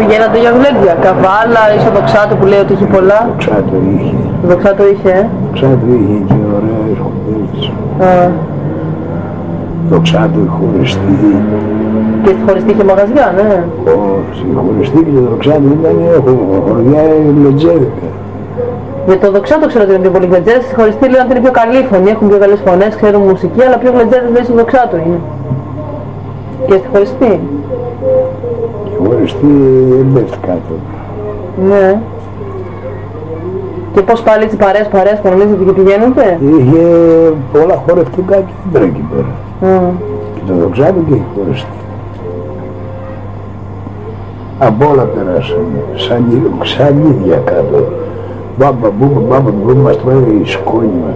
πηγαίνατε για γλέντια, καβάλα, ισοδοξάτο που λέει ότι έχει πολλά. Δοξάτο είχε. Δοξάτο είχε, Δοξάτο είχε και ωραίες χορδές. Δοξάτο η χωριστή. Και στη χωριστή είχε μαγαζιά, ναι. Στη χωριστή και το δοξάτο ήταν χωριά λετζέδικα. Για το δοξάτο ξέρω ότι είναι πιο πολύ γλεντζέδες, στη χωριστή λένε ότι είναι πιο καλή φωνή, έχουν πιο καλές φωνές, ξέρουν μουσική, αλλά πιο γλεντζέδες λέει στο δοξάτο είναι. Και στη χωριστή. Η χωριστή δεν πέφτει κάτω. Ναι. Και πώς πάλι έτσι παρέες κανονίζετε και πηγαίνετε. Είχε πολλά χορευτικά κέντρα εκεί πέρα. Και το δοξάτο και η χωριστή. Από όλα περάσαμε, σαν ίδια κάτω. Μπάμπα μπου, μας τρώει η σκόνη μας.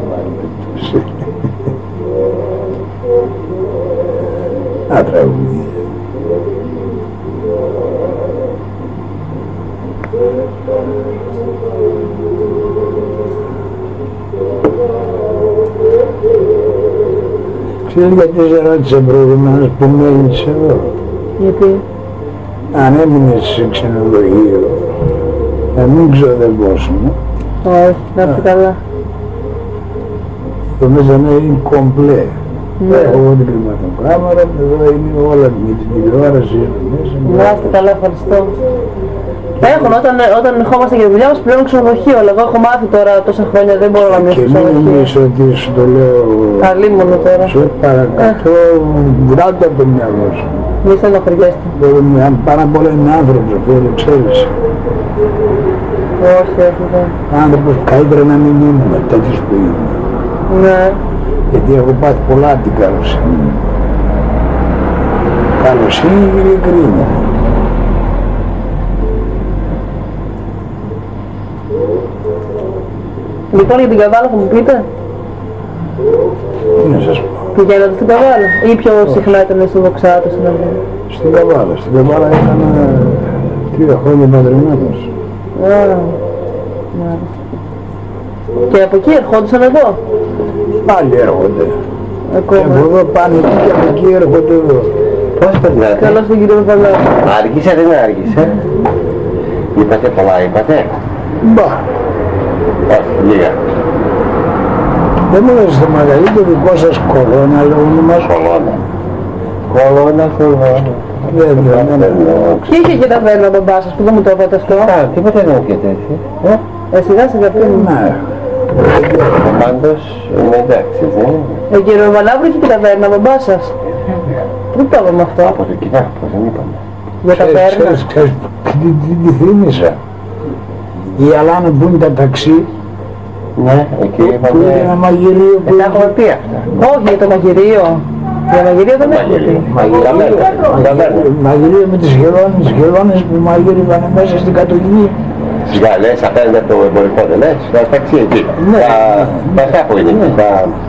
Α, τραγούδια. Ξέρεις γιατί σε ρώτησα προηγουμένως που μένεις εδώ. Γιατί. Αν έμεινες σε ξενοδοχείο, να μην ξοδευόσουν. Όχι, να είστε καλά. Το μέσα είναι κομπλέ. Έχω εγώ την κλιματοκάμερα, εδώ είναι όλα με την τηλεόραση μέσα. Να είστε καλά, ευχαριστώ. Έχουν, όταν ερχόμαστε για τη δουλειά μας πλέον ξενοδοχείο, αλλά εγώ έχω μάθει τώρα τόσα χρόνια, δεν μπορώ να μείνω στο ξενοδοχείο. Και μην νομίζεις ότι σου το λέω... Καλή μόνο τώρα. Σε παρακατώ, βγάλτε από το μυαλό σου. Μη στενοχωριέστε. Αν πάρα πολλά είναι άνθρωπος, αυτό το ξέρεις. Όχι, δεν. Άνθρωπος καλύτερα να μην ήμουν τέτοιος που ήμουν. Ναι. Γιατί έχω πάθει πολλά από την καλοσύνη. Καλοσύνη και ειλικρίνεια. Λοιπόν, για την καβάλα θα μου πείτε. Τι να σας πω. Πηγαίνατε στην καβάλα ή πιο συχνά ήταν στο δοξάτο στην Αθήνα. Στην καβάλα. Στην καβάλα έκανα 3 χρόνια παντρεμένος. Και από εκεί ερχόντουσαν εδώ. Πάλι έρχονται. Ακόμα. Από εδώ πάνε εκεί και από εκεί έρχονται εδώ. Πώς περνάτε. Καλώς τον κύριο Παπαλά. Άργησε, δεν άργησε. Είπατε πολλά, είπατε. Μπα. Όχι, λίγα. Δεν μου λες το μεγαλύτερο δικό σας κολόνα λέγουν μας. Κολόνα. Κολόνα. Ποιο είχε και ταβέρνα μπαμπά σας που δεν μου το είπατε αυτό. Τίποτα δεν μου πιέτε έτσι. Σιγά σιγά πριν. Ναι. Πάντως είναι εντάξει, δεν είναι. Κύριο Βαλάβρου είχε και ταβέρνα μπαμπά σας. Πού το είπαμε αυτό. Από το κοιτάξτε, δεν είπαμε. Για ταβέρνα. Ξέρεις, τι θύμισα. Η Αλάνα που είναι τα ταξί. Ναι, εκεί Που είπαμε. είναι ένα μαγειρίο που... Τα έχουμε πει αυτά. Όχι, για το μαγειρίο. Για μαγειρίο δεν έχουμε πει. Μαγειρίο με τις γελώνες που μαγείρευαν μέσα στην κατοχή. Στις Γαλλές απέναντι από το εμπορικό δεν λες, τα ταξί εκεί. Τα αυτά που είναι εκεί.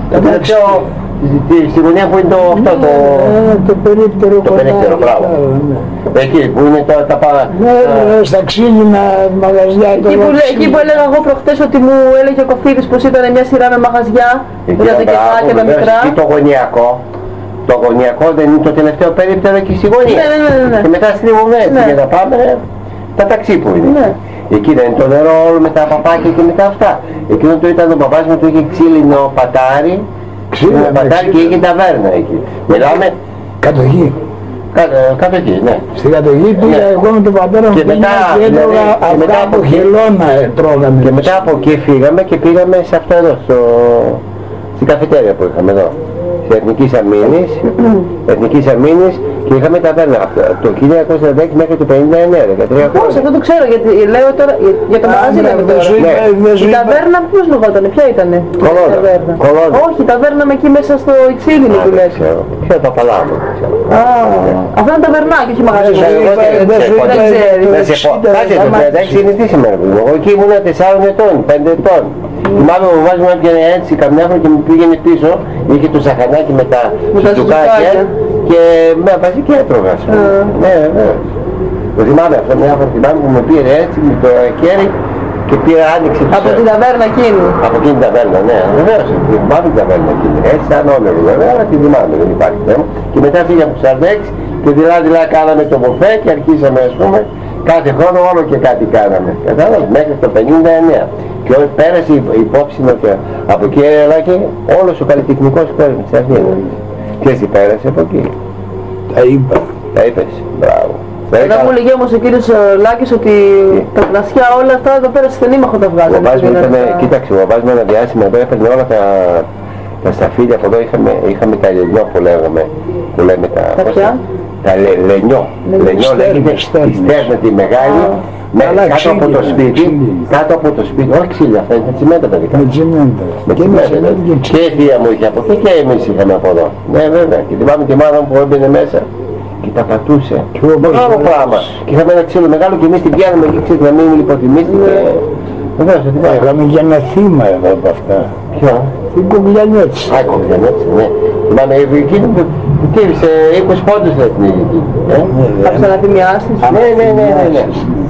Στη γωνία που είναι το περίπτερο το περίπτερο, μπράβο. Εκεί που είναι τα πάρα... Ναι, στα ξύλινα μαγαζιά. Εκεί που έλεγα εγώ προχτές ότι μου έλεγε ο Κοφίδης πως ήταν μια σειρά με μαγαζιά, που ήταν και τα μικρά. Εκεί το γωνιακό. Το γωνιακό δεν είναι το τελευταίο περίπτερο εκεί στη γωνία. Ναι. Και μετά στρίβουμε έτσι για να πάμε τα ταξί που είναι. Εκεί δεν είναι το νερό όλο με τα παπάκια και με τα αυτά. Εκείνο το ήταν ο παπάς μου, του είχε ξύλινο πατάρι. Ξύλινο πατάρι και είχε ταβέρνα εκεί. Μιλάμε... Κατοχή. Κατοχή, ναι. Στην κατοχή πήγα εγώ με τον πατέρα μου και μετά από χελώνα τρώγαμε. Και μετά από εκεί φύγαμε και πήγαμε σε αυτό εδώ, στην καφετέρια που είχαμε εδώ. Της Εθνικής Αμήνης και είχαμε ταβέρνα το 1946 μέχρι το 1959, 13 Πώς, αυτό το ξέρω, γιατί λέω τώρα για το μαγαζί λέμε τώρα. Η ταβέρνα πώς λεγότανε, ποια ήτανε? Κολόνα. Όχι, η ταβέρνα με εκεί μέσα στο Ιτσίλινο που λες. Ποιο τα παλάβω. Αυτό είναι ταβερνάκι, όχι μαγαζί. Δεν σε πω, κάτσε το 36 είναι τι σήμερα που είμαι. Εγώ εκεί ήμουν 4 ετών, 5 ετών. Θυμάμαι ο βάζουμε έπιανε έτσι καμιά φορά και μου πήγαινε πίσω, είχε το σαχανάκι με τα σουτζουκάκια και με βάζει και έτρωγα. Ναι, ναι. Το θυμάμαι αυτό, μια φορά θυμάμαι που με πήρε έτσι με το χέρι και πήρα άνοιξη. Από την ταβέρνα εκείνη. Από εκείνη την ταβέρνα, ναι, βεβαίως. Θυμάμαι την ταβέρνα εκείνη. Έτσι σαν όνειρο βέβαια, αλλά τη θυμάμαι, δεν υπάρχει θέμα. Και μετά πήγαμε από τους 46 και δειλά κάναμε το μπουφέ και αρχίσαμε ας πούμε Κάθε χρόνο όλο και κάτι κάναμε. Κατάλαβες, μέχρι το 59. Και πέρασε η υπόψη ότι από εκεί έλαγε όλος ο καλλιτεχνικός κόσμος της Αθήνας. Και εσύ πέρασε από εκεί. Τα είπα. Τα είπες, μπράβο. Εδώ μου λέγει όμως ο κύριος Λάκης ότι τα κλασιά όλα αυτά εδώ πέρα στην Ήμαχο τα βγάζανε. Κοίταξε, ο μπαμπάς μου ένα διάστημα εδώ έπαιρνε όλα τα σταφύλια από εδώ, είχαμε τα λενιό που λέγαμε, που λέμε τα λενιό. Λενιό λέγεται τη στέρνα τη μεγάλη, κάτω από το σπίτι, όχι ξύλια, αυτά είναι τσιμέντα τα δικά. Με τσιμέντα. Και η θεία μου είχε από εκεί και εμείς είχαμε από εδώ. Ναι βέβαια, και θυμάμαι τη μάνα μου που έμπαινε μέσα και τα πατούσε. Μεγάλο πράγμα. Και είχαμε ένα ξύλο μεγάλο και εμείς την πιάνουμε εκεί, ξέρετε, να μην λιποθυμίστηκε. Είχαμε και ένα θύμα εδώ από αυτά. Ποιο? Την Κομπλιανέτση. Α, Κομπλιανέτση, ναι. Θυμάμαι, εκείνη που τύρισε 20 πόντους στην εθνική. Θα ξαναθυμιάσεις. Ναι.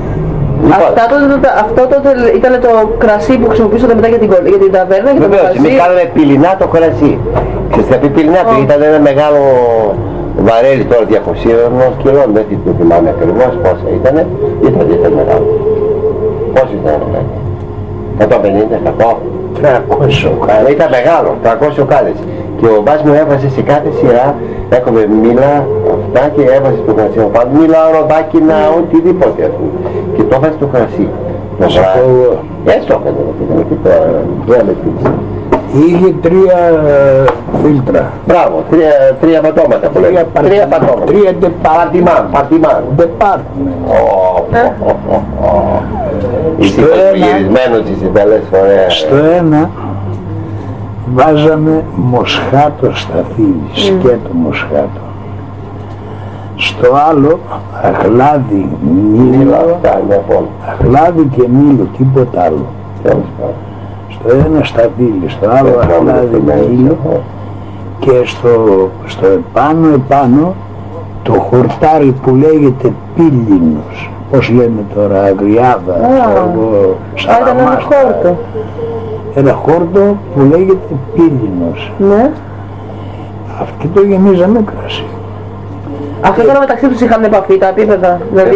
Αυτό τότε ήταν το κρασί που χρησιμοποιούσατε μετά για την ταβέρνα και το κρασί. Εμείς κάναμε πυλινά το κρασί. Ξέρετε, θα πει πυλινά, ήταν ένα μεγάλο βαρέλι τώρα 200 κιλών, δεν θυμάμαι ακριβώς πόσα ήτανε. Ήταν μεγάλο. Πόσο ήταν μεγάλο? 150, 100. 300 οκάλες. Ήταν μεγάλο, 300 οκάλες. Και ο μπάς μου έβαζε σε κάθε σειρά, έχουμε μήλα, αυτά και έβαζε το κρασί. Πάνω μήλα, ροδάκινα, οτιδήποτε. Και το έβαζε το κρασί. Έτσι το έκανε, ήταν και τώρα πίτσα. Είχε 3 φίλτρα. Μπράβο, 3 πατώματα που λέγαμε. 3 πατώματα. 3 παρτιμάν. Είσαι υποσχερισμένος είσαι πολλές φορές. Στο ένα βάζαμε μοσχάτο σταφύλι, σκέτο μοσχάτο. Στο άλλο αχλάδι, μήλο, αχλάδι και μήλο, τίποτα άλλο. Στο ένα σταφύλι, στο άλλο αχλάδι, μήλο και στο επάνω το χορτάρι που λέγεται πύλινος. Πώς λέμε τώρα, αγριάδα, σαραμάστα. Ένα χόρτο που λέγεται πύλινος. Ναι. Αυτό το γεμίζαμε κρασί. Αυτό τώρα μεταξύ τους είχαν επαφή τα επίπεδα, δηλαδή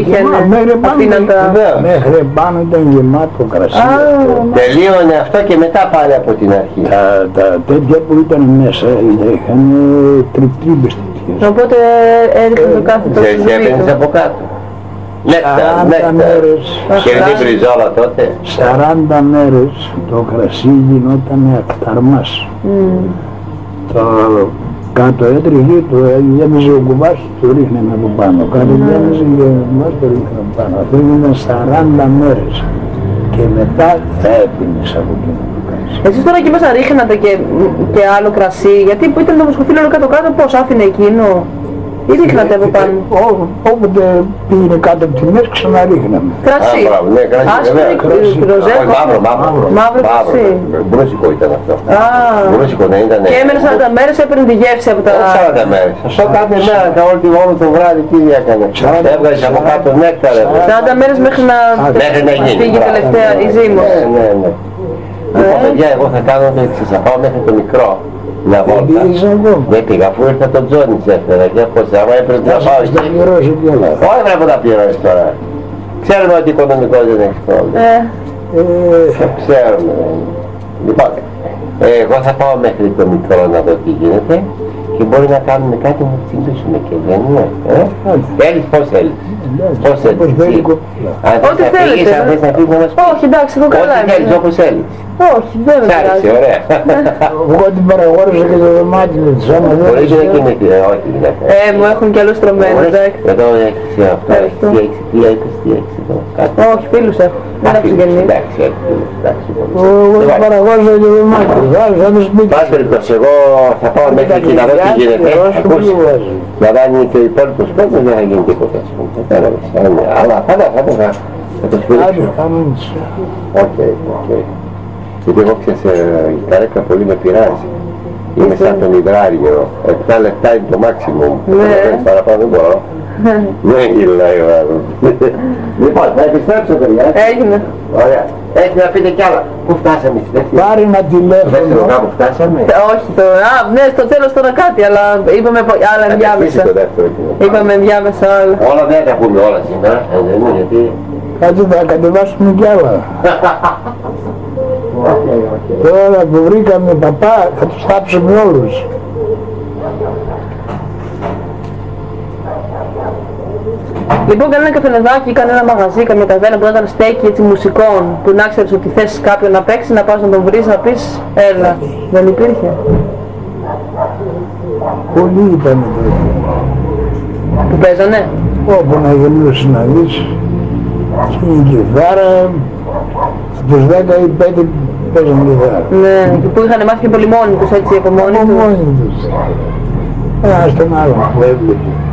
μέχρι πάνω ήταν γεμάτο κρασί. Τελείωνε αυτό και μετά πάλι από την αρχή. Τα τέτοια που ήταν μέσα είχαν τριπτρίπες τέτοιες. Οπότε έριχνε το κάθε τόσο ζωή. Δεν έπαιρνες από κάτω. 40 μέρες. Και δεν μπριζόλα τότε. 40 μέρες το κρασί γινόταν ακταρμάς. Το κάτω έτριγε, το γέμιζε ο κουμπάς, το ρίχναμε από πάνω. Κάτω γέμιζε ο κουμπάς, το ρίχναμε από πάνω. Αυτό ήταν 40 μέρες. Και μετά θα έπινες από εκείνο το κρασί. Εσείς τώρα εκεί μέσα ρίχνατε και άλλο κρασί, γιατί που ήταν το μοσχοφύλλο κάτω-κάτω, πώς άφηνε εκείνο? Ή ρίχνατε από πάνω? Όποτε πήγαινε κάτω από τη μέση ξαναρίχναμε. Κρασί. Ναι, κρασί, μαύρο κρασί. Μπρόσικο ήταν αυτό. Μπρόσικο δεν ήταν. Και έμενε 40 μέρες, έπαιρνε τη γεύση από τα... 40 μέρες. Αυτό κάθε μέρα, όλο το βράδυ τι έκανε. Έβγαζε από κάτω νέκταρα. 40 μέρες μέχρι να φύγει τελευταία η ζύμωση. Λοιπόν παιδιά, εγώ θα κάνω το εξής, θα πάω μέχρι το μικρό. Να βόλτα. Δεν πήγα, αφού ήρθα τον Τζόνι έφερα και πώς, άμα έπρεπε να πάω εκεί. Όχι πρέπει να τα πληρώσεις τώρα. Ξέρουμε ότι οικονομικό δεν έχει πρόβλημα. Ξέρουμε. Λοιπόν, εγώ θα πάω μέχρι το μικρό να δω τι γίνεται και μπορεί να κάνουμε κάτι να τσιμπήσουμε και δεν είναι. Θέλεις, πώς θέλεις. Πώς θέλεις. Ό,τι θέλετε. Όχι, εντάξει, εγώ καλά είμαι. Ό,τι θέλεις, όπως θέλεις. Όχι, δεν με πειράζει. Ωραία. Εγώ την παραγόρισα και το δωμάτιο της άμα δεν... Μπορείς να κοιμηθεί, όχι δηλαδή. Μου έχουν κι άλλους τρωμένους, εντάξει. Εδώ έχεις αυτό, τι έχεις εδώ, κάτι. Όχι, φίλους έχω. Δεν έχω συγγενείς. Εντάξει, εντάξει. Εγώ την παραγόρισα και το δωμάτιο. Θα τους πει... Πας περιπτώσει, εγώ θα πάω μέχρι εκεί να δω τι γίνεται. Να δάνει και ο υπόλοιπος κόσμος δεν θα γίνει τίποτα. Αλλά θα το σπίτι. Οκ. Γιατί εγώ ξέρεις, η καρέκλα πολύ με πειράζει. Είμαι σαν τον υδράριο. 7 λεπτά είναι το maximum. Παραπάνω δεν μπορώ. Δεν γυλάει ο άλλος. Λοιπόν, θα επιστρέψω παιδιά. Έγινε. Ωραία. Έχει να πείτε κι άλλα. Πού φτάσαμε στη δεύτερη? Πάρε ένα τηλέφωνο. Κάπου φτάσαμε. Όχι τώρα, ναι, στο τέλος τώρα κάτι, αλλά είπαμε άλλα ενδιάμεσα. Είπαμε ενδιάμεσα άλλα. Όλα δεν θα πούμε όλα σήμερα, δεν είναι γιατί... Κάτι θα κατεβάσουμε κι άλλα. Τώρα που βρήκαμε παπά θα τους θάψουμε όλους. Λοιπόν, κανένα καφενεδάκι, κανένα μαγαζί, καμία ταβέρνα που να ήταν στέκει έτσι μουσικών, που να ξέρεις ότι θες κάποιον να παίξει, να πας να τον βρεις, να πεις έλα. Δεν υπήρχε. Πολλοί ήταν τότε. Που παίζανε. Όπου να γελούσε να δεις. Στην κιθάρα, από τους 10 ή 5 παίζαν κιθάρα. Ναι, και που είχαν μάθει και πολύ μόνοι τους έτσι από μόνοι τους. Από μόνοι τους. Ένας τον άλλον που έβλεπε.